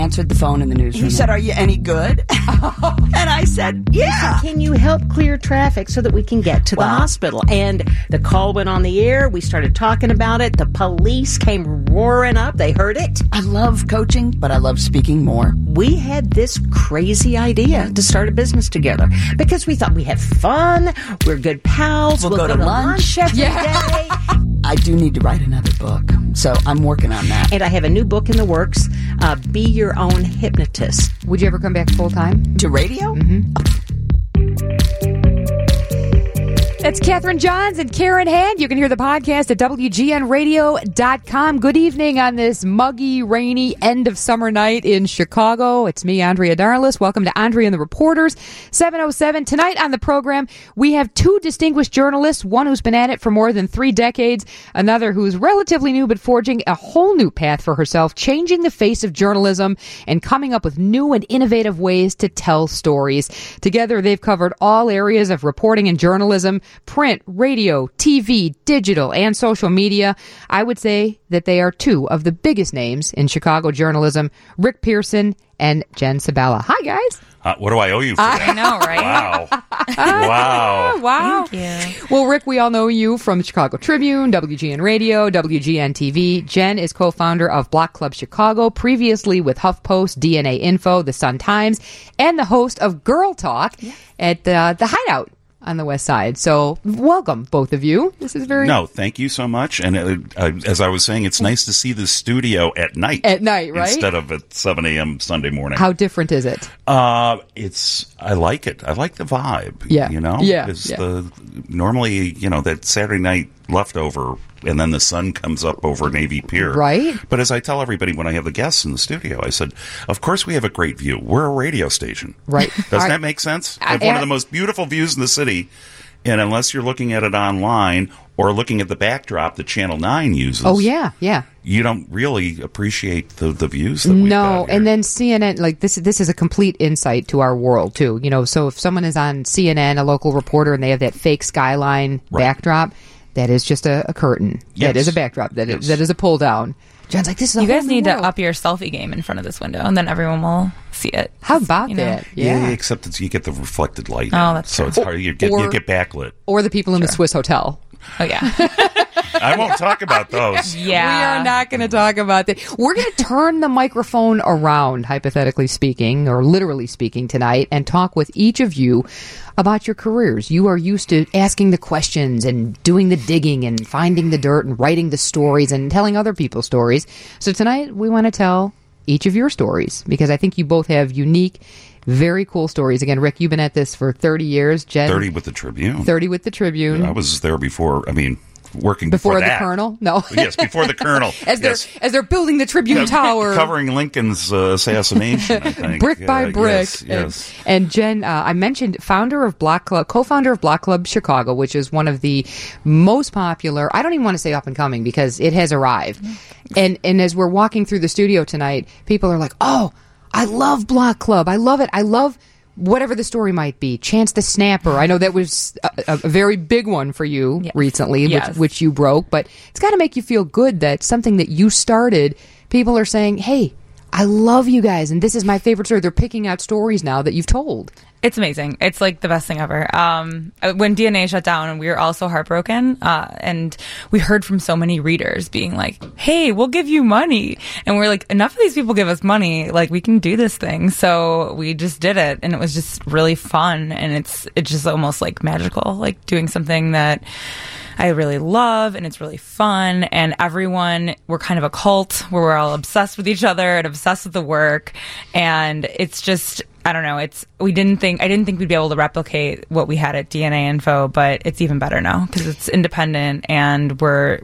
answered the phone in the newsroom. He said, "Are you any good?" And I said, "Yeah." Can you help clear traffic so that we can get to the hospital? And the call went on the air. We started talking about it. The police came roaring up. They heard it. I love coaching, but I love speaking more. We had this crazy idea to start a business together because we thought we have fun. We're good pals. We'll go to lunch every day. I do need to write another book, so I'm working on that. And I have a new book in the works, Be Your Own Hypnotist. Would you ever come back full time? To radio? Mm-hmm. That's Catherine Johns and Karen Hand. You can hear the podcast at WGNradio.com. Good evening on this muggy, rainy end of summer night in Chicago. It's me, Andrea Darlis. Welcome to Andrea and the Reporters, 707. Tonight on the program, we have two distinguished journalists, one who's been at it for more than 3 decades, another who's relatively new but forging a whole new path for herself, changing the face of journalism and coming up with new and innovative ways to tell stories. Together, they've covered all areas of reporting and journalism, print, radio, TV, digital, and social media. I would say that they are two of the biggest names in Chicago journalism, Rick Pearson and Jen Sabella. Hi, guys. What do I owe you for that? I know, right? Wow. Wow. Thank you. Well, Rick, we all know you from the Chicago Tribune, WGN Radio, WGN TV. Jen is co-founder of Block Club Chicago, previously with HuffPost, DNA Info, The Sun Times, and the host of Girl Talk at the Hideout on the West Side. So welcome, both of you. This is very... No, thank you so much. And as I was saying, it's nice to see the studio at night. At night, right? Instead of at 7 a.m. Sunday morning. How different is it? I like it. I like the vibe. Yeah. You know? Yeah. Normally, that Saturday night leftover, and then the sun comes up over Navy Pier. Right. But as I tell everybody when I have the guests in the studio, I said, of course we have a great view. We're a radio station. Right. Doesn't that make sense? We have one of the most beautiful views in the city. And unless you're looking at it online or looking at the backdrop that Channel 9 uses. Oh, yeah, yeah. You don't really appreciate the views that we've got here. And then CNN, like this is a complete insight to our world, too. So if someone is on CNN, a local reporter, and they have that fake skyline backdrop, that is just a curtain. Yes. That is a backdrop. That is a pull down. John's like, this is You guys need to up your selfie game in front of this window, and then everyone will see it. How about that? Yeah, except you get the reflected light. Oh, that's so true. it's hard. You get backlit. Or the people in the Swiss hotel. Oh, yeah. I won't talk about those. Yeah. We are not going to talk about that. We're going to turn the microphone around, hypothetically speaking, or literally speaking tonight, and talk with each of you about your careers. You are used to asking the questions and doing the digging and finding the dirt and writing the stories and telling other people's stories. So tonight we want to tell each of your stories because I think you both have unique, very cool stories. Again, Rick, you've been at this for 30 years. Jen, 30 with the Tribune. 30 with the Tribune. Yeah, I was there before. Working before the that. Colonel? No. Yes, before the Colonel. As they're building the Tribune Tower, covering Lincoln's assassination, I think, brick by brick. Yes. And Jen, I mentioned co-founder of Block Club Chicago, which is one of the most popular. I don't even want to say up and coming because it has arrived. And as we're walking through the studio tonight, people are like, "Oh, I love Block Club. I love it. I love." Whatever the story might be, Chance the Snapper. I know that was a very big one for you recently, which you broke, but it's got to make you feel good that something that you started, people are saying, hey, I love you guys, and this is my favorite story. They're picking out stories now that you've told. It's amazing. It's like the best thing ever. When DNA shut down, we were all so heartbroken, and we heard from so many readers being like, "Hey, we'll give you money," and we're like, "Enough of these people give us money. Like, we can do this thing." So we just did it, and it was just really fun, and it's just almost like magical, like doing something that I really love, and it's really fun, and we're kind of a cult where we're all obsessed with each other and obsessed with the work, and it's just, I don't know, I didn't think we'd be able to replicate what we had at DNA Info, but it's even better now because it's independent, and we're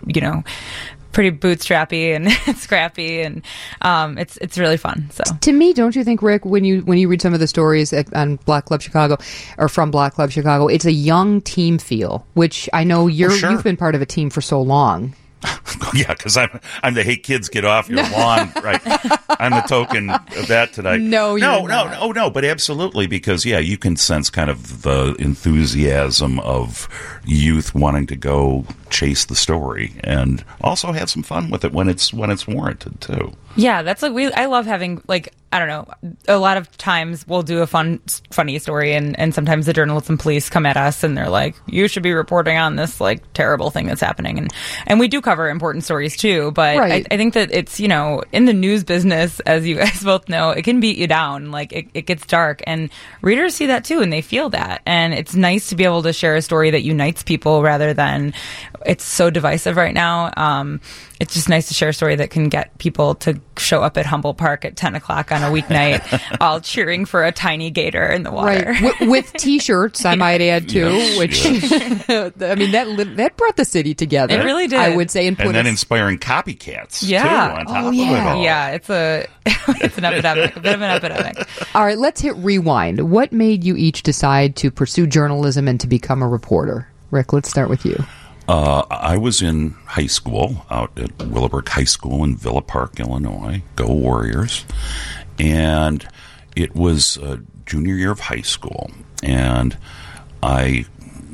pretty bootstrappy and scrappy, and it's really fun. So to me, don't you think, Rick, when you read some of the stories on Block Club Chicago or from Block Club Chicago, it's a young team feel, which I know you've been part of a team for so long. Yeah, because I'm the hey kids get off your lawn, right? I'm the token of that tonight. No. But absolutely, because you can sense kind of the enthusiasm of youth wanting to go chase the story and also have some fun with it when it's warranted too. Yeah, that's like I love having, like, I don't know, a lot of times we'll do a funny story and sometimes the journalism police come at us and they're like, you should be reporting on this like terrible thing that's happening. And we do cover important stories too, but right. I think that it's, in the news business, as you guys both know, it can beat you down. Like it gets dark and readers see that too and they feel that. And it's nice to be able to share a story that unites people rather than it's so divisive right now. It's just nice to share a story that can get people to show up at Humboldt Park at 10 o'clock on a weeknight, all cheering for a tiny gator in the water. Right. With T-shirts, I might add, too, which, I mean, that brought the city together. It really did. I would say. And then inspiring copycats, too, Yeah. on top of it all. Yeah, it's an epidemic, a bit of an epidemic. All right, let's hit rewind. What made you each decide to pursue journalism and to become a reporter? Rick, let's start with you. I was in high school out at Willowbrook High School in Villa Park, Illinois. Go Warriors. And it was junior year of high school. And I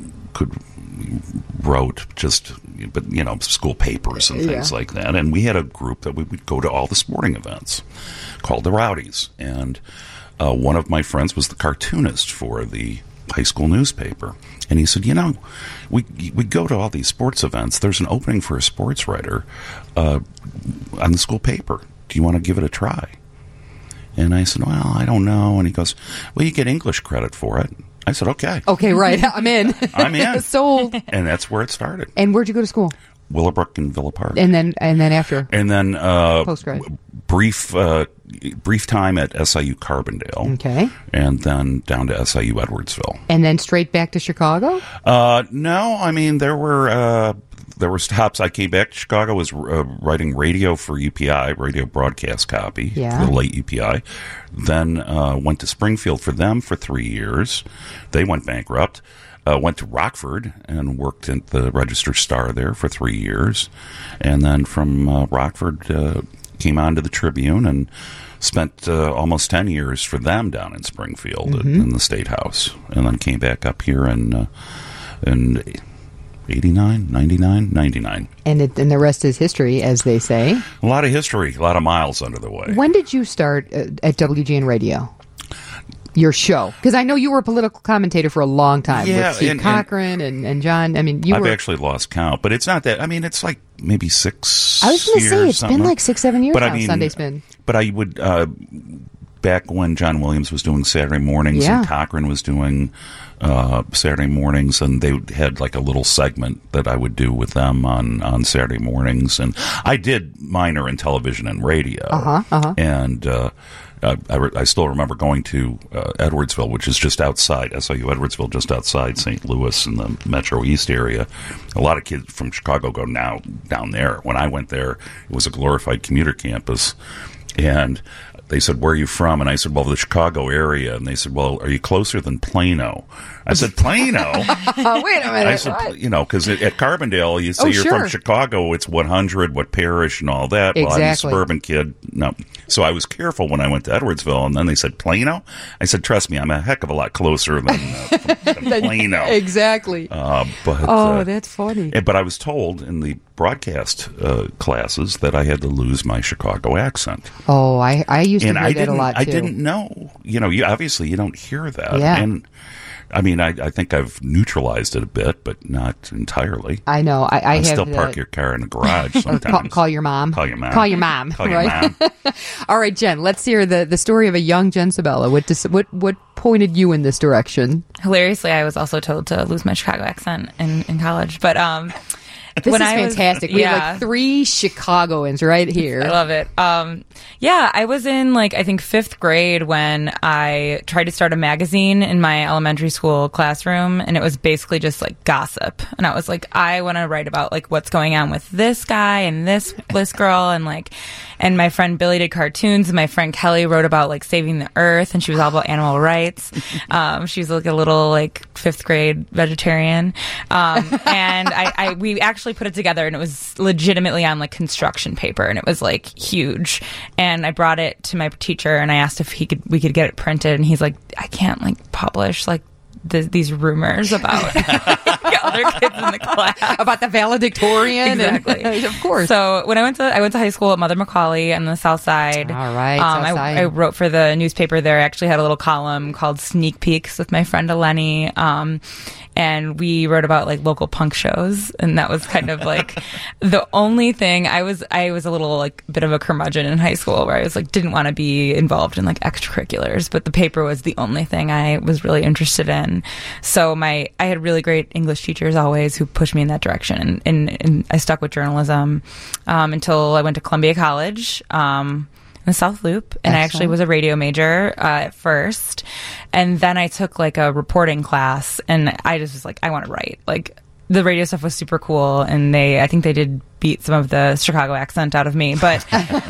wrote school papers and things like that. And we had a group that we would go to all the sporting events called the Rowdies. And one of my friends was the cartoonist for the high school newspaper. And he said, we go to all these sports events. There's an opening for a sports writer on the school paper. Do you want to give it a try? And I said, well, I don't know. And he goes, well, you get English credit for it. I said, okay. Okay, right. I'm in. I'm in. Sold. And that's where it started. And where'd you go to school? Willowbrook and Villa Park. And then after? And then post-grad. Brief time at SIU Carbondale. Okay. And then down to SIU Edwardsville. And then straight back to Chicago? No, I mean, there were stops. I came back to Chicago, was writing radio for UPI, radio broadcast copy, for the late UPI. Then went to Springfield for them for 3 years. They went bankrupt. Went to Rockford and worked at the Register Star there for 3 years. And then from Rockford, came on to the Tribune and spent almost 10 years for them down in Springfield in the State House. And then came back up here in 89, 99, 99. And the rest is history, as they say. A lot of history, a lot of miles under the way. When did you start at WGN Radio? Your show, because I know you were a political commentator for a long time with Steve Cochran and John. I mean, I've actually lost count, but it's not that. I mean, it's like maybe 6 years. I was going to say it's been like 6-7 years but now. I mean, Sunday's been. But I would back when John Williams was doing Saturday mornings and Cochran was doing Saturday mornings, and they had like a little segment that I would do with them on Saturday mornings, and I did minor in television and radio, and. I still remember going to Edwardsville, which is just outside, SIU Edwardsville, just outside St. Louis in the Metro East area. A lot of kids from Chicago go now down there. When I went there, it was a glorified commuter campus. And they said, where are you from? And I said, well, the Chicago area. And they said, well, are you closer than Plano? I said, Plano? Wait a minute. I said, because at Carbondale, you say you're from Chicago, it's 100, what parish and all that. Exactly. Well, I'm a suburban kid. No. So I was careful when I went to Edwardsville, and then they said, Plano? I said, trust me, I'm a heck of a lot closer than Plano. Exactly. That's funny. But I was told in the broadcast classes that I had to lose my Chicago accent. Oh, I used to hear that a lot, too. I didn't know. Obviously you don't hear that. Yeah. And I mean, I think I've neutralized it a bit, but not entirely. I know. I still park your car in the garage sometimes. Call your mom. Call your mom. Call your mom. Call your mom. All right, Jen, let's hear the story of a young Jen Sabella. What pointed you in this direction? Hilariously, I was also told to lose my Chicago accent in college, but this is fantastic. We have like 3 Chicagoans right here. I love it. I was in I think 5th grade when I tried to start a magazine in my elementary school classroom, and it was basically just like gossip. And I was like, I want to write about like what's going on with this guy and this girl, and And my friend Billy did cartoons, and my friend Kelly wrote about like saving the earth, and she was all about animal rights. She was like a little like 5th grade vegetarian. And we actually put it together, and it was legitimately on like construction paper, and it was like huge. And I brought it to my teacher, and I asked if we could get it printed, and he's like, I can't like publish like these rumors about other kids in the class about the valedictorian. Exactly. Of course. So when I went to high school at Mother Macaulay on the South Side. All right. South Side. I wrote for the newspaper there. I actually had a little column called Sneak Peeks with my friend Eleni. And we wrote about like local punk shows, and that was kind of like the only thing. I was a little like bit of a curmudgeon in high school, where I was like didn't want to be involved in like extracurriculars, but the paper was the only thing I was really interested in. So I had really great English teachers always who pushed me in that direction, and I stuck with journalism until I went to Columbia College. In the South Loop, and I actually was a radio major at first, and then I took like a reporting class, and I just was like, I want to write. Like the radio stuff was super cool, and I think they did beat some of the Chicago accent out of me, but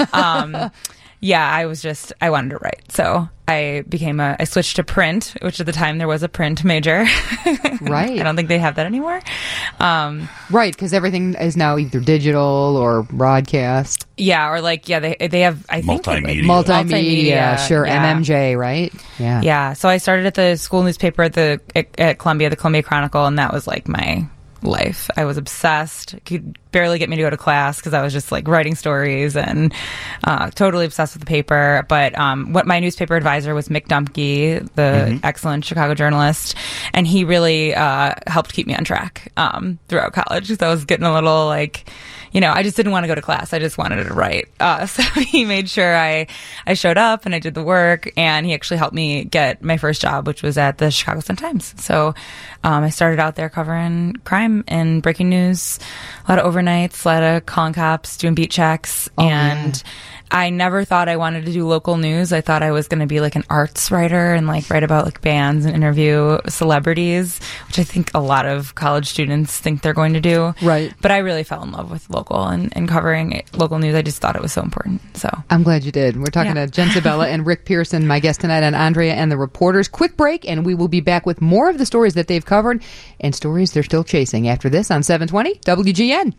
yeah, I wanted to write, so I switched to print, which at the time there was a print major. Right. I don't think they have that anymore. Right, because everything is now either digital or broadcast. Yeah, or like, yeah, they have, I think. Multimedia, sure, yeah. MMJ, right? Yeah. Yeah, so I started at the school newspaper at Columbia, the Columbia Chronicle, and that was like my life. I was obsessed. Could barely get me to go to class because I was just like writing stories and totally obsessed with the paper. But what my newspaper advisor was Mick Dumke, the excellent Chicago journalist, and he really helped keep me on track throughout college, because I was getting a little like, I just didn't want to go to class. I just wanted to write. So he made sure I showed up and I did the work, and he actually helped me get my first job, which was at the Chicago Sun-Times. So I started out there covering crime and breaking news, a lot of overnights, a lot of calling cops, doing beat checks, and I never thought I wanted to do local news. I thought I was going to be like an arts writer and like write about like bands and interview celebrities, which I think a lot of college students think they're going to do. Right. But I really fell in love with local and covering local news. I just thought it was so important. So I'm glad you did. We're talking to Jen Sabella and Rick Pearson, my guest tonight on Andrea and the Reporters. Quick break, and we will be back with more of the stories that they've covered and stories they're still chasing after this on 720 WGN.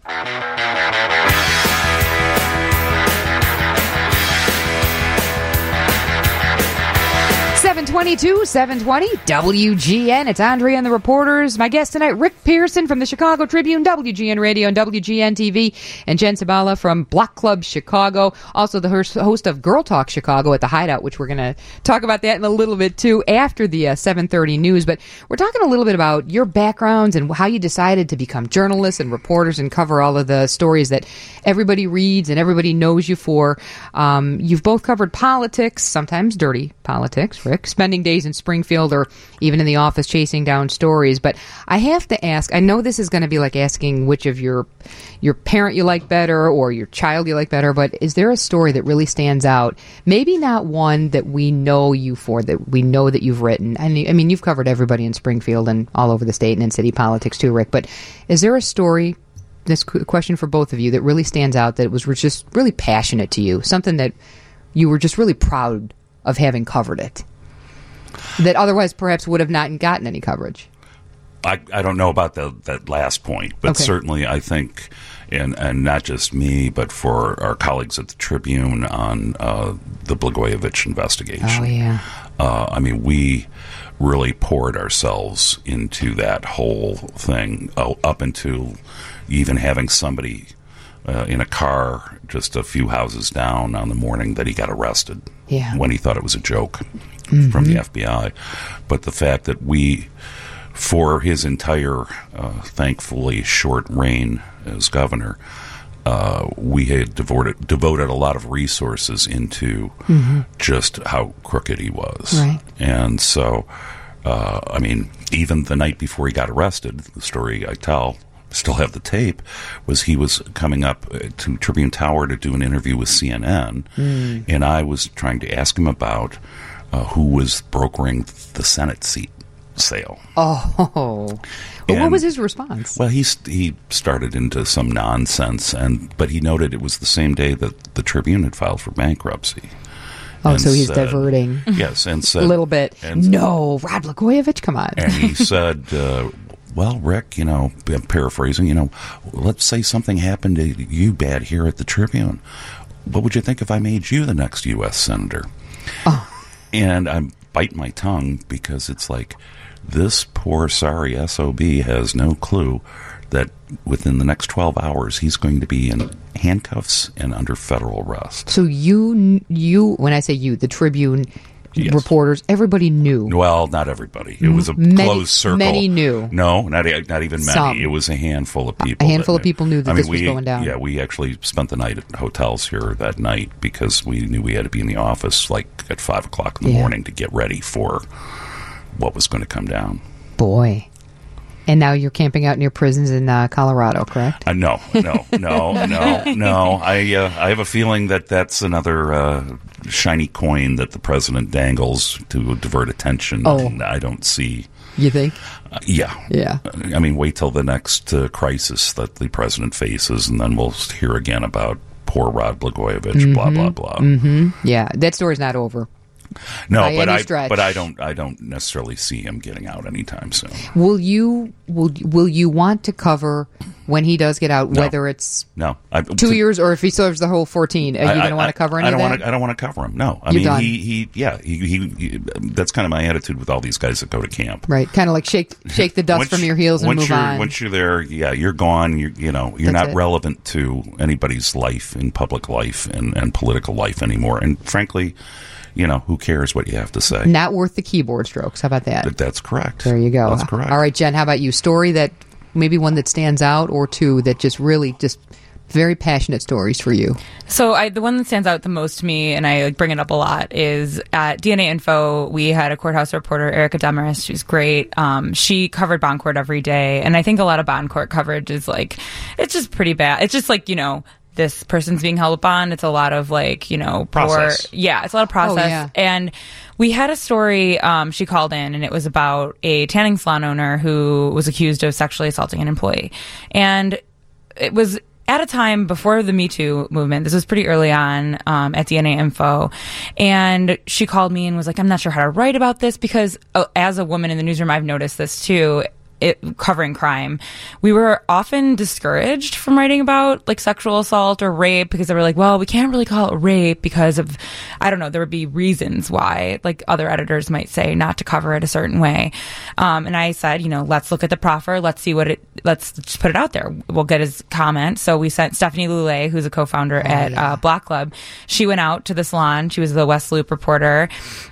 720 WGN. It's Andrea and the Reporters. My guest tonight, Rick Pearson from the Chicago Tribune, WGN Radio and WGN TV, and Jen Sabella from Block Club Chicago, also the host of Girl Talk Chicago at the Hideout, which we're going to talk about that in a little bit too after the 7:30 news. But we're talking a little bit about your backgrounds and how you decided to become journalists and reporters and cover all of the stories that everybody reads and everybody knows you for. You've both covered politics, sometimes dirty politics, Rick, spending days in Springfield or even in the office chasing down stories. But I have to ask, I know this is going to be like asking which of your parent you like better or your child you like better, but is there a story that really stands out? Maybe not one that we know you for, that we know that you've written. I mean, you've covered everybody in Springfield and all over the state and in city politics too, Rick. But is there a story, this question for both of you, that really stands out, that was just really passionate to you, something that you were just really proud of having covered it, that otherwise perhaps would have not gotten any coverage? I don't know about that last point, but certainly I think, and not just me, but for our colleagues at the Tribune on the Blagojevich investigation. Oh, yeah. I mean, we really poured ourselves into that whole thing, up into even having somebody in a car just a few houses down on the morning that he got arrested when he thought it was a joke from the FBI. But the fact that we, for his entire, thankfully, short reign as governor, we had devoted a lot of resources into just how crooked he was. Right. And so, I mean, even the night before he got arrested, the story I tell, still have the tape, was he was coming up to Tribune Tower to do an interview with CNN, and I was trying to ask him about who was brokering the Senate seat sale. Oh. But what was his response? Well, he started into some nonsense, but he noted it was the same day that the Tribune had filed for bankruptcy. Oh, so he's diverting. Yes, and said... A little bit. No, Rod Blagojevich, come on. And he said, well, Rick, I'm paraphrasing, let's say something happened to you bad here at the Tribune. What would you think if I made you the next U.S. Senator? Oh. And I bite my tongue because it's like, this poor, sorry SOB has no clue that within the next 12 hours he's going to be in handcuffs and under federal arrest. So you, when I say you, the Tribune reporters, everybody knew. Well, not everybody. It was a closed circle. Many knew. No, not even many. Some. It was a handful of people. A handful of people knew that this was going down. Yeah, we actually spent the night at hotels here that night because we knew we had to be in the office like at 5 o'clock in the morning to get ready for what was going to come down. Boy. And now you're camping out near prisons in Colorado, correct? No. I have a feeling that that's another shiny coin that the president dangles to divert attention. Oh. And I don't see. You think? Yeah. I mean, wait till the next crisis that the president faces, and then we'll hear again about poor Rod Blagojevich, blah, blah, blah. Mm-hmm. Yeah, that story's not over. No, but I don't necessarily see him getting out anytime soon. Will you want to cover when he does get out, whether it's 2 years or if he serves the whole 14? Are you going to want to cover any of that? I don't want to cover him. No, I mean he that's kind of my attitude with all these guys that go to camp. Right, kind of like shake the dust from your heels and move on. Once you're there, you're gone. You're not relevant to anybody's life in public life and political life anymore. And frankly, who cares what you have to say? Not worth the keyboard strokes. How about that? That's correct. There you go. That's correct. All right, Jen, how about you? Story that maybe one that stands out or two that just very passionate stories for you. So the one that stands out the most to me, and I bring it up a lot, is at DNA Info, we had a courthouse reporter, Erica Demarest. She's great. She covered bond court every day. And I think a lot of bond court coverage is it's just pretty bad. It's just this person's being held bond. It's a lot of process. It's a lot of process. Oh, yeah. And we had a story she called in, and it was about a tanning salon owner who was accused of sexually assaulting an employee. And it was at a time before the Me Too movement. This was pretty early on at DNA Info. And she called me and was like, I'm not sure how to write about this because as a woman in the newsroom, I've noticed this too. Covering crime, we were often discouraged from writing about sexual assault or rape because they were like, well, we can't really call it rape because of, I don't know, there would be reasons why other editors might say not to cover it a certain way. And I said, let's look at the proffer. Let's see let's just put it out there. We'll get his comment. So we sent Stephanie Lulay, who's a co-founder at Block Club. She went out to the salon. She was the West Loop reporter.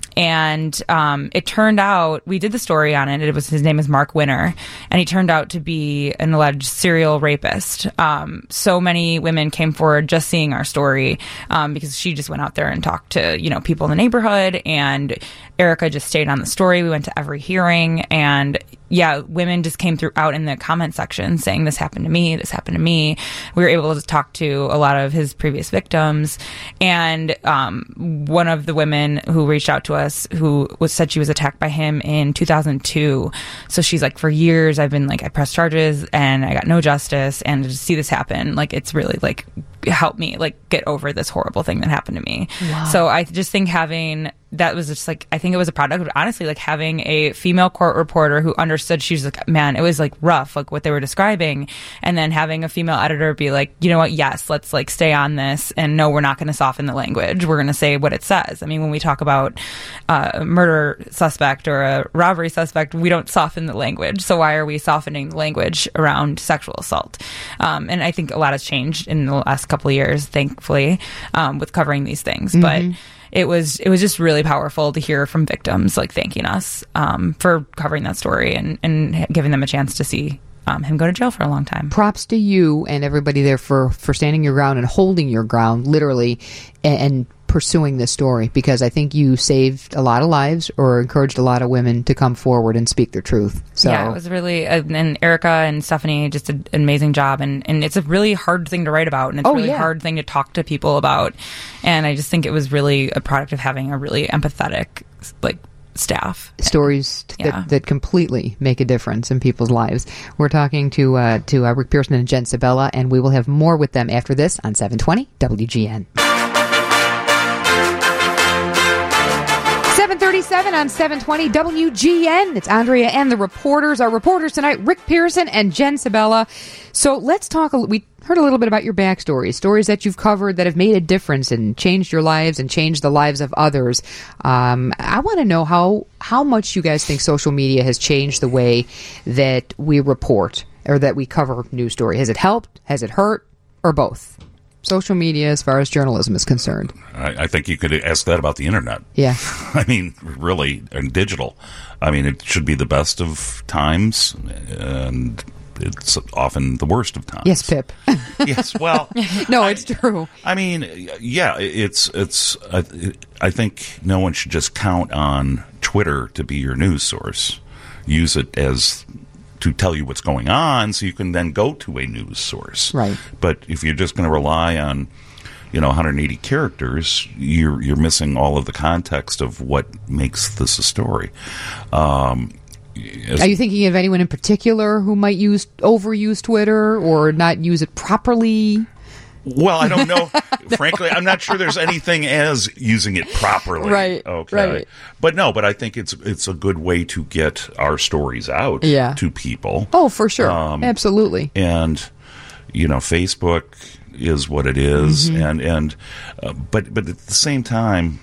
And it turned out, we did the story on it. His name is Mark Winter, and he turned out to be an alleged serial rapist. So many women came forward just seeing our story because she just went out there and talked to people in the neighborhood, and Erica just stayed on the story. We went to every hearing, and women just came out in the comment section saying, this happened to me, this happened to me. We were able to talk to a lot of his previous victims. And one of the women who reached out to us said she was attacked by him in 2002. So she's like, for years, I pressed charges and I got no justice. And to see this happen, it's really helped me get over this horrible thing that happened to me. Wow. So I just think that was just I think it was a product of honestly having a female court reporter who understood. She was man, it was rough, what they were describing, and then having a female editor be you know what, yes, let's stay on this, and no, we're not going to soften the language. We're going to say what it says. I mean, when we talk about a murder suspect or a robbery suspect, we don't soften the language. So why are we softening the language around sexual assault? And I think a lot has changed in the last couple of years, thankfully, with covering these things. Mm-hmm. But it was just really powerful to hear from victims thanking us for covering that story and giving them a chance to see him go to jail for a long time. Props to you and everybody there for standing your ground and holding your ground, literally, and pursuing this story, because I think you saved a lot of lives or encouraged a lot of women to come forward and speak their truth. So yeah, it was really, and Erica and Stephanie just did an amazing job, and it's a really hard thing to write about, and it's a really hard thing to talk to people about, and I just think it was really a product of having a really empathetic staff. Stories that completely make a difference in people's lives. We're talking to Rick Pearson and Jen Sabella, and we will have more with them after this on 720 WGN. 7:37 on 720 WGN. It's Andrea and the reporters. Our reporters tonight, Rick Pearson and Jen Sabella. So let's talk. We heard a little bit about your backstory, stories that you've covered that have made a difference and changed your lives and changed the lives of others. I want to know how much you guys think social media has changed the way that we report or that we cover news story. Has it helped? Has it hurt? Or both? Social media as far as journalism is concerned. I think you could ask that about the internet. Yeah. I mean, really, and digital. I mean, it should be the best of times, and it's often the worst of times. Yes, Pip. Yes, well. No, it's true. I mean, yeah, I think no one should just count on Twitter to be your news source. Use it as to tell you what's going on, so you can then go to a news source. Right. But if you're just going to rely on, 180 characters, you're missing all of the context of what makes this a story. Are you thinking of anyone in particular who might overuse Twitter or not use it properly? Well, I don't know. Frankly, I'm not sure there's anything as using it properly. Right. Okay. Right. But I think it's a good way to get our stories out to people. Oh, for sure. Absolutely. And, Facebook is what it is. And but at the same time,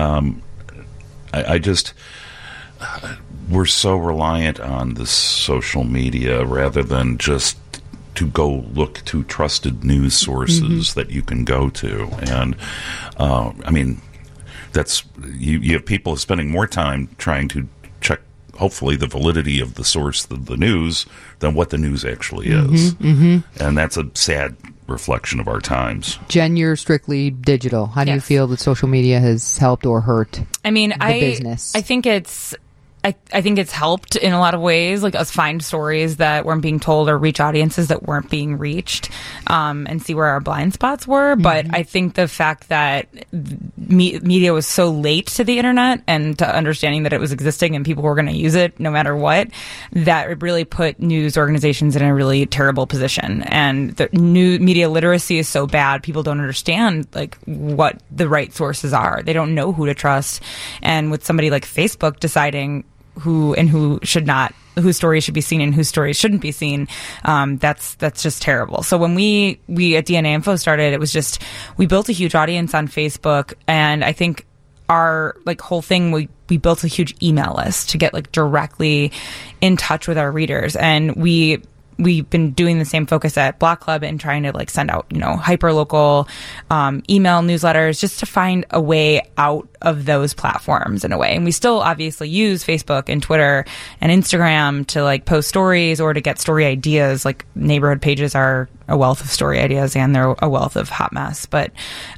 I just we're so reliant on this social media rather than just to go look to trusted news sources that you can go to. And, I mean, that's you have people spending more time trying to check, hopefully, the validity of the source of the news than what the news actually is. And that's a sad reflection of our times. Jen, you're strictly digital. How do you feel that social media has helped or hurt the business? I think I think it's helped in a lot of ways, like us find stories that weren't being told or reach audiences that weren't being reached, and see where our blind spots were. But I think the fact that media was so late to the internet and to understanding that it was existing and people were going to use it no matter what, that it really put news organizations in a really terrible position. And the new media literacy is so bad, people don't understand like what the right sources are. They don't know who to trust. And with somebody like Facebook deciding whose stories should be seen and whose stories shouldn't be seen, that's just terrible. So when we at DNA Info started, it was just, we built a huge audience on Facebook, and I think our whole thing, we built a huge email list to get directly in touch with our readers, and we've been doing the same focus at Block Club and trying to send out, hyper local email newsletters just to find a way out of those platforms in a way. And we still obviously use Facebook and Twitter and Instagram to post stories or to get story ideas. Neighborhood pages are a wealth of story ideas and they're a wealth of hot mess. But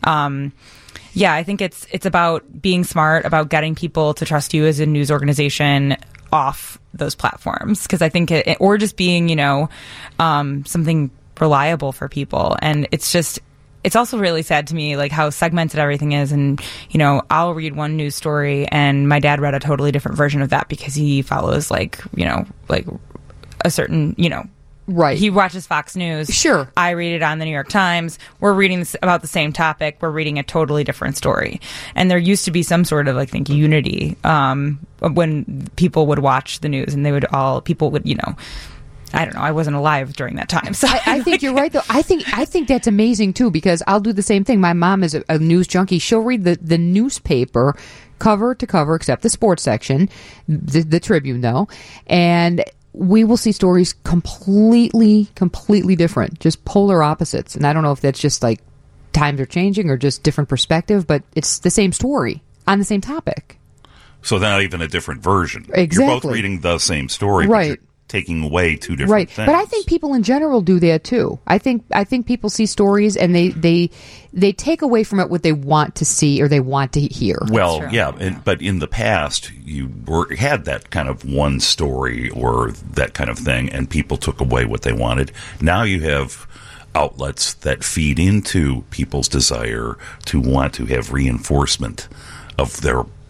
I think it's about being smart, about getting people to trust you as a news organization off those platforms, because I think or just being something reliable for people. And it's also really sad to me how segmented everything is. And I'll read one news story and my dad read a totally different version of that because he follows a certain right. He watches Fox News. Sure. I read it on the New York Times. We're reading about the same topic. We're reading a totally different story. And there used to be some sort of, unity when people would watch the news, and people would, I don't know. I wasn't alive during that time. So I think you're right, though. I think that's amazing, too, because I'll do the same thing. My mom is a news junkie. She'll read the newspaper cover to cover, except the sports section, the Tribune, though, and we will see stories completely different, just polar opposites. And I don't know if that's just times are changing or just different perspective, but it's the same story on the same topic. So not even a different version. Exactly. You're both reading the same story, right. But you're taking away two different things. But I think people in general do that too. I think people see stories and they take away from it what they want to see or they want to hear. Well, but in the past you had that kind of one story or that kind of thing, and people took away what they wanted. Now you have outlets that feed into people's desire to want to have reinforcement of their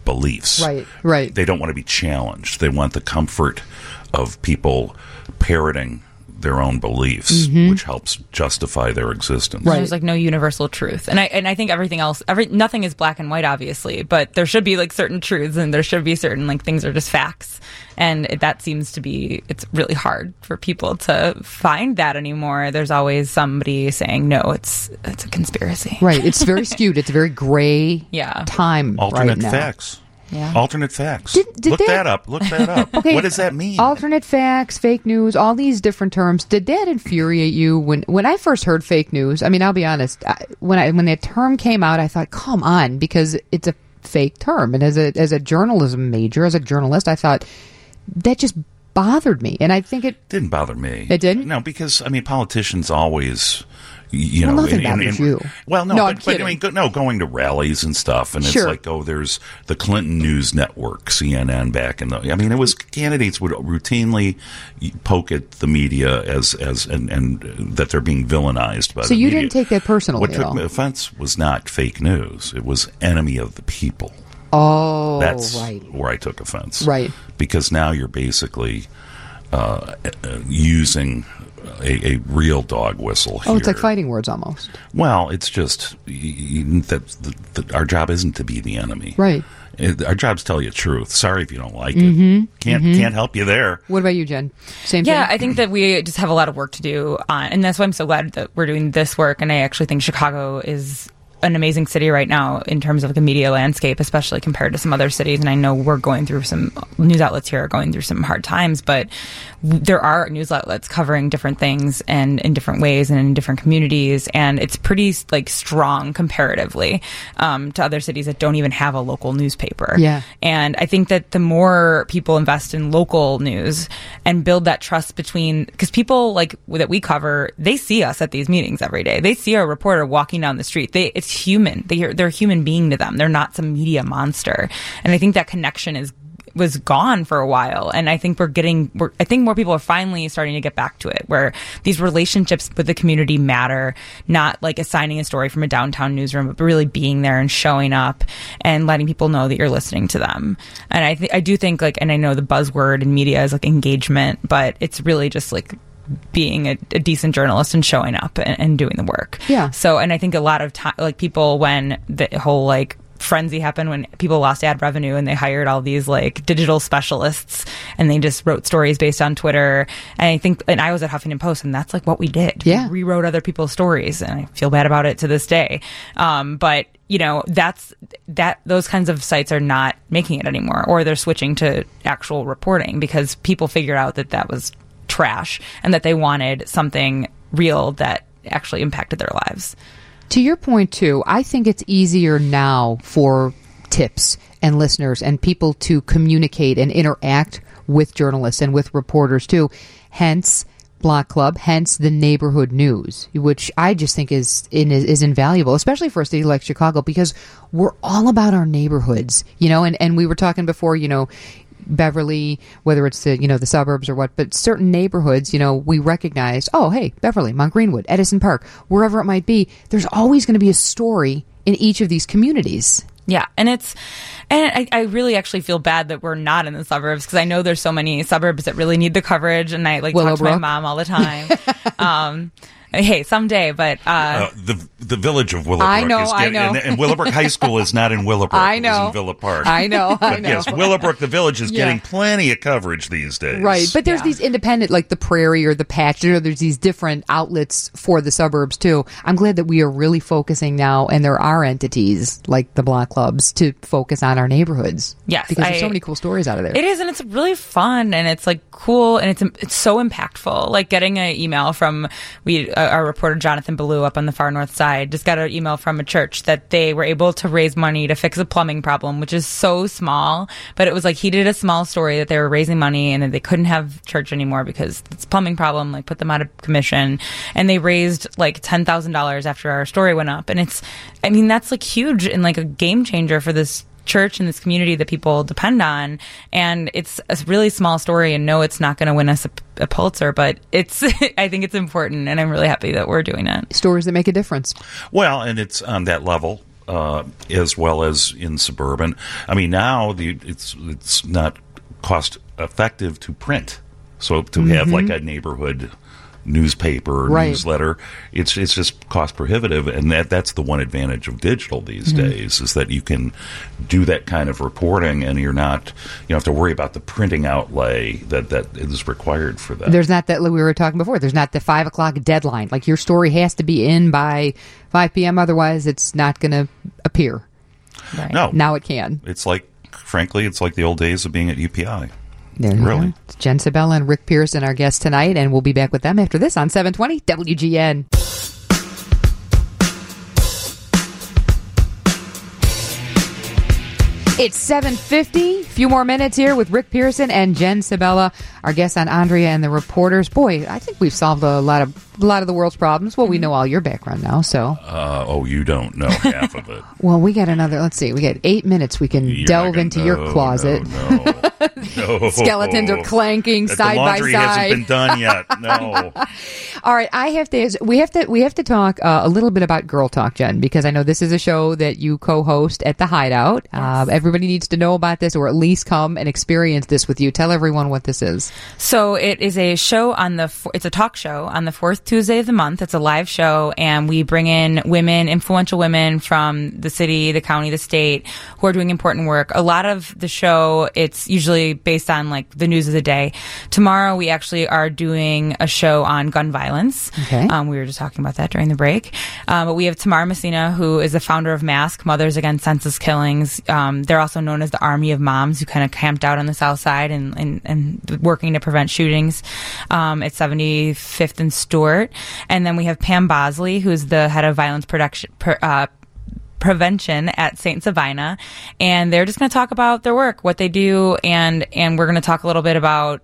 beliefs. Right. They don't want to be challenged. They want the comfort of people parroting their own beliefs, which helps justify their existence. Right. There's like no universal truth. And I think everything else, nothing is black and white, obviously, but there should be like certain truths and there should be certain like things are just facts. And that seems to be, it's really hard for people to find that anymore. There's always somebody saying, no, it's a conspiracy. Right. It's very skewed. It's a very gray time Alternate right now. facts. Yeah. Alternate facts. Did Look that up. Okay. What does that mean? Alternate facts, fake news, all these different terms. Did that infuriate you when I first heard fake news? I mean, I'll be honest. When that term came out, I thought, come on, because it's a fake term. And as a journalism major, as a journalist, I thought that just bothered me. And I think it didn't bother me. It didn't? No, because I mean, politicians always. Nothing bothers you. Well, no, no, but I mean, going to rallies and stuff, and it's like, there's the Clinton News Network, CNN, back in the. I mean, it was candidates would routinely poke at the media as and that they're being villainized by. So the you media. didn't take that personally. What took me offense was not fake news; it was enemy of the people. Oh, that's right. where I took offense. Right, because now you're basically using. A real dog whistle here. Oh, it's like fighting words almost. Well, it's just that our job isn't to be the enemy. Right. Our job's to tell you the truth. Sorry if you don't like it. Can't help you there. What about you, Jen? Same thing? Yeah, I think that we just have a lot of work to do on, and that's why I'm so glad that we're doing this work. And I actually think Chicago is an amazing city right now in terms of the media landscape, especially compared to some other cities. And I know we're going through some news outlets here are going through some hard times, but there are news outlets covering different things and in different ways and in different communities. And it's pretty like strong comparatively to other cities that don't even have a local newspaper. Yeah. And I think that the more people invest in local news and build that trust between, because people like that we cover, they see us at these meetings every day. They see a reporter walking down the street. It's human. They're a human being to them. They're not some media monster. And I think that connection was gone for a while. And I think I think more people are finally starting to get back to it, where these relationships with the community matter, not like assigning a story from a downtown newsroom, but really being there and showing up and letting people know that you're listening to them. And I do think like, and I know the buzzword in media is like engagement, but it's really just like being a decent journalist and showing up and doing the work. Yeah. So, and I think a lot of time, like people, when the whole like frenzy happened, when people lost ad revenue and they hired all these like digital specialists and they just wrote stories based on Twitter. And I was at Huffington Post, and that's like what we did. Yeah. We rewrote other people's stories, and I feel bad about it to this day. But those kinds of sites are not making it anymore, or they're switching to actual reporting because people figured out that was trash and that they wanted something real that actually impacted their lives. To your point, too, I think it's easier now for tips and listeners and people to communicate and interact with journalists and with reporters, too. Hence, Block Club, hence the neighborhood news, which I just think is invaluable, especially for a city like Chicago, because we're all about our neighborhoods, and we were talking before, Beverly, whether it's the suburbs or what, but certain neighborhoods, we recognize, oh, hey, Beverly, Mount Greenwood, Edison Park, wherever it might be, there's always going to be a story in each of these communities. Yeah, and I really actually feel bad that we're not in the suburbs, because I know there's so many suburbs that really need the coverage, and I talk to my mom all the time. Hey, someday, but the village of Willowbrook. I know. And Willowbrook High School is not in Willowbrook. I know. It's in Villa Park. I know. Yes, Willowbrook, the village, is getting plenty of coverage these days. Right, but there's these independent, like the Prairie or the Patch. There's these different outlets for the suburbs too. I'm glad that we are really focusing now, and there are entities like the Block Clubs to focus on our neighborhoods. Yes, because there's so many cool stories out of there. It is, and it's really fun, and it's like cool, and it's so impactful. Like getting an email from our reporter Jonathan Ballou up on the far north side just got an email from a church that they were able to raise money to fix a plumbing problem, which is so small, but it was like he did a small story that they were raising money and that they couldn't have church anymore because it's a plumbing problem, like put them out of commission, and they raised like $10,000 after our story went up. And that's like huge and like a game changer for this church and this community that people depend on. And it's a really small story, and no, it's not going to win us a Pulitzer, but I think it's important, and I'm really happy that we're doing it. Stories that make a difference. Well, and it's on that level. as well as in suburban. I mean, now it's not cost effective to print. So to have like a neighborhood newspaper or newsletter, it's just cost prohibitive, and that's the one advantage of digital these days, is that you can do that kind of reporting, and you don't have to worry about the printing outlay that is required for that. There's not that, we were talking before, there's not the 5 o'clock deadline. Like, your story has to be in by 5 p.m., otherwise it's not going to appear. Right. No. Now it can. It's like, frankly, it's like the old days of being at UPI. There you really go. It's Jen Sabella and Rick Pearson, our guests tonight, and we'll be back with them after this on 720 WGN. It's 7:50. A few more minutes here with Rick Pearson and Jen Sabella, our guests on Andrea and the Reporters. Boy, I think we've solved a lot of the world's problems. Well, we know all your background now, so. You don't know half of it. Well, we got another. Let's see. We got 8 minutes. We can delve into your closet. No. Skeletons are clanking side by side. The laundry hasn't been done yet. No. All right, we have to talk a little bit about Girl Talk, Jen, because I know this is a show that you co-host at the Hideout. Yes. Everybody needs to know about this, or at least come and experience this with you. Tell everyone what this is. So it is a show it's a talk show on the fourth Tuesday of the month. It's a live show, and we bring in women, influential women from the city, the county, the state, who are doing important work. A lot of the show, it's usually based on like the news of the day. Tomorrow, we actually are doing a show on gun violence. Okay. We were just talking about that during the break. But we have Tamara Messina, who is the founder of MASK, Mothers Against Senseless Killings. They're also known as the Army of Moms, who kind of camped out on the South Side and working to prevent shootings at 75th and Stewart. And then we have Pam Bosley, who's the head of violence prevention at St. Sabina, and they're just going to talk about their work, what they do, and we're going to talk a little bit about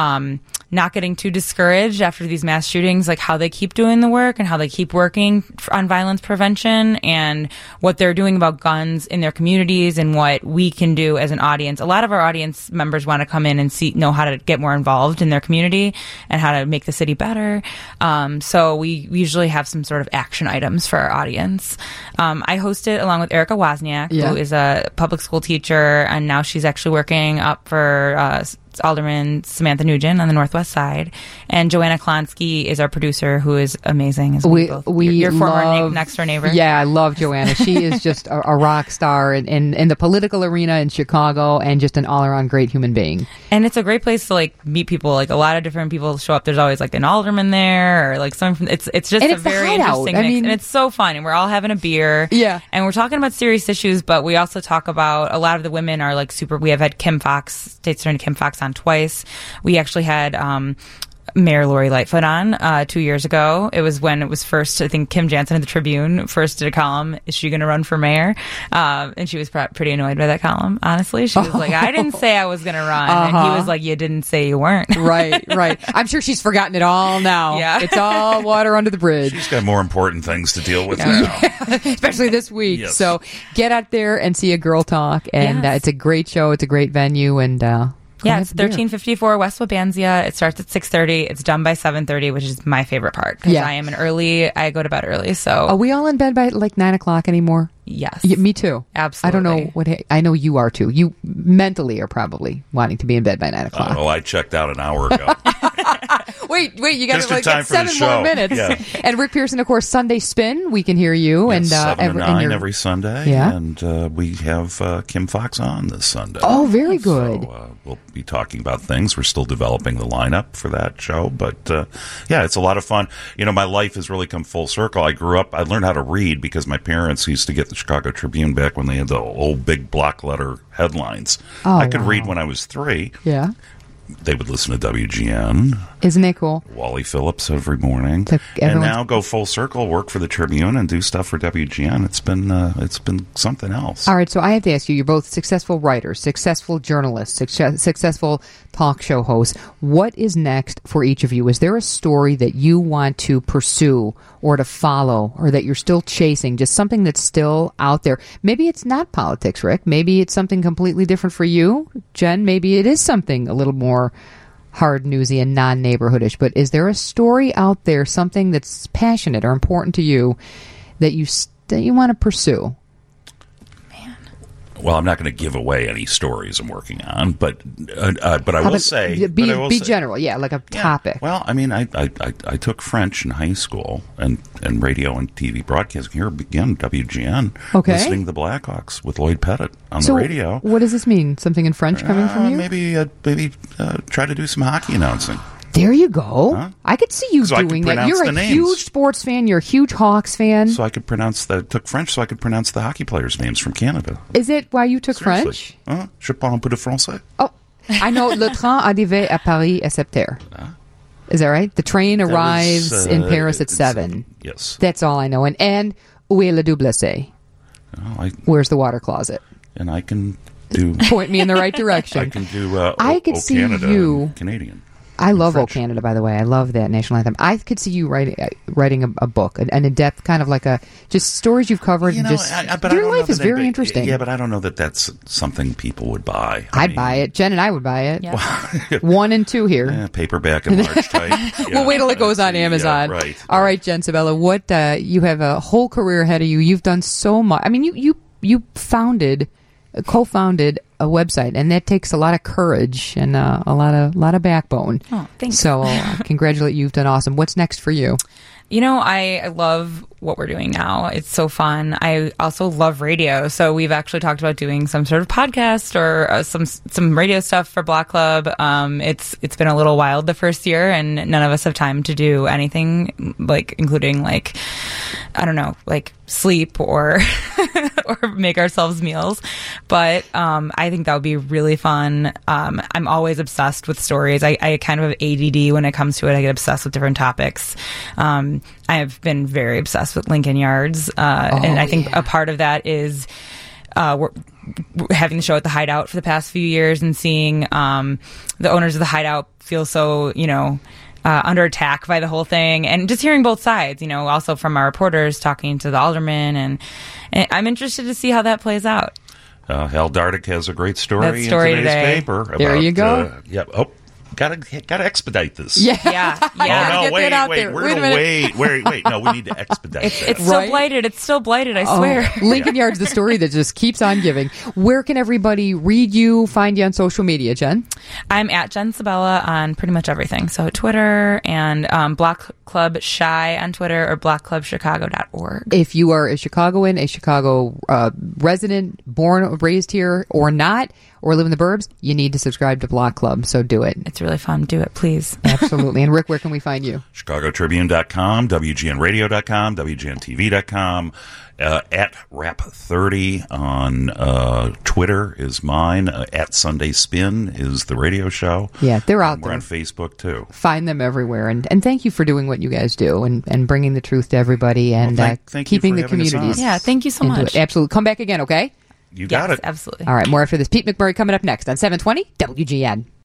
not getting too discouraged after these mass shootings, like how they keep doing the work and how they keep working on violence prevention, and what they're doing about guns in their communities and what we can do as an audience. A lot of our audience members want to come in and know how to get more involved in their community and how to make the city better. So we usually have some sort of action items for our audience. I host it along with Erica Wozniak, who is a public school teacher, and now she's actually working up for Alderman Samantha Nugent on the Northwest Side, and Joanna Klonsky is our producer, who is amazing as well. Your former next door neighbor. Yeah, I love Joanna. She is just a rock star in the political arena in Chicago, and just an all around great human being. And it's a great place to like meet people. Like a lot of different people show up. There's always like an alderman there, or like someone from. It's just a very interesting mix, and it's so fun. And we're all having a beer. Yeah, and we're talking about serious issues, but we also talk about, a lot of the women are like super. We have had Kim Fox, State Senator Kim Fox, on twice. We actually had Mayor Lori Lightfoot on 2 years ago. It was when it was first, I think Kim Jansen of the Tribune first did a column, "Is she going to run for mayor?" And she was pretty annoyed by that column, honestly. She was like, "I didn't say I was going to run." And he was like, "You didn't say you weren't." Right. I'm sure she's forgotten it all now. Yeah. It's all water under the bridge. She's got more important things to deal with now. Yeah. Especially this week. Yes. So get out there and see a Girl Talk. And it's a great show. It's a great venue. And it's 1354 West Wabansia. It starts at 6:30. It's done by 7:30, which is my favorite part, because I go to bed early. So are we all in bed by like 9 o'clock anymore? Yes. Yeah, me too. Absolutely. I don't know I know you are too. You mentally are probably wanting to be in bed by 9 o'clock. I checked out an hour ago. Wait, you got just like time 7 more minutes. Yeah. And Rick Pearson, of course, Sunday Spin. We can hear you. Yes, and 7 to 9 every Sunday. Yeah. And we have Kim Fox on this Sunday. Oh, very good. So we'll be talking about things. We're still developing the lineup for that show. But it's a lot of fun. My life has really come full circle. I learned how to read because my parents used to get the Chicago Tribune back when they had the old big block letter headlines. I could read when I was 3. Yeah. They would listen to WGN. Isn't that cool? Wally Phillips every morning. And now go full circle, work for the Tribune, and do stuff for WGN. It's been something else. All right, so I have to ask you, you're both successful writers, successful journalists, successful talk show hosts. What is next for each of you? Is there a story that you want to pursue or to follow, or that you're still chasing, just something that's still out there? Maybe it's not politics, Rick. Maybe it's something completely different for you. Jen, maybe it is something a little more hard, newsy, and non-neighborhoodish. But is there a story out there, something that's passionate or important to you that you want to pursue? Well, I'm not going to give away any stories I'm working on, but I will say... Be general, yeah, like a topic. Well, I mean, I took French in high school and radio and TV broadcasting. Here again, WGN, listening to the Blackhawks with Lloyd Pettit on the radio. What does this mean? Something in French coming from you? Maybe try to do some hockey announcing. There you go. Huh? I could see you doing that. You're a huge sports fan. You're a huge Hawks fan. So I could pronounce took French so I could pronounce the hockey players' names from Canada. Is it why you took Seriously. French? Je parle un peu de français. Oh, I know. Le train arrive à Paris à 7h. Is that right? The train arrives in Paris at 7. Yes. That's all I know. And où est le double-C? Where's the water closet? And I can do... Point me in the right direction. I can do I could see Canada you... Canadian. I love "O Canada," by the way. I love that national anthem. I could see you writing a book, an in-depth kind of like just stories you've covered. Your life is very interesting. Yeah, but I don't know that that's something people would buy. I'd buy it. Jen and I would buy it. Yeah. 1 and 2 here. Yeah, paperback and large type. Yeah, we'll wait till it goes on Amazon. Yeah, right. All right, Jen Sabella, what you have a whole career ahead of you. You've done so much. I mean, you co-founded a website, and that takes a lot of courage and a lot of backbone. Oh, thanks. So congratulate you. You've done awesome. What's next for you? I love what we're doing now. It's so fun. I also love radio. So we've actually talked about doing some sort of podcast or some radio stuff for Block Club. It's been a little wild the first year, and none of us have time to do anything, including I don't know, sleep or or make ourselves meals. But I think that would be really fun. I'm always obsessed with stories. I kind of have ADD when it comes to it. I get obsessed with different topics. I have been very obsessed with Lincoln Yards, and I think a part of that is we're having the show at the Hideout for the past few years and seeing the owners of the Hideout feel so, under attack by the whole thing, and just hearing both sides, also from our reporters talking to the aldermen, and I'm interested to see how that plays out. Hal Dardick has a great story in today's paper. There you go. Gotta expedite this. Yeah. Oh, no, wait. No, we need to expedite that. It's still blighted. It's still blighted, I swear. Lincoln Yard's the story that just keeps on giving. Where can everybody read you, find you on social media, Jen? I'm at Jen Sabella on pretty much everything. So Twitter and Block Club Shy on Twitter or blockclubchicago.org. If you are a Chicagoan, a Chicago resident, born, raised here or not, or live in the burbs, you need to subscribe to Block Club, so do it. It's really fun. Do it, please. Absolutely. And Rick, where can we find you? ChicagoTribune.com, WGNRadio.com, WGNTV.com, at Rap30 on Twitter is mine, at Sunday Spin is the radio show. Yeah, they're out there. We're on Facebook, too. Find them everywhere. And thank you for doing what you guys do and bringing the truth to everybody and thank keeping you the for having us communities. on. Yeah, thank you so much. Absolutely. Come back again, okay? You got it. Absolutely. All right, more after this. Pete McMurray coming up next on 720 WGN.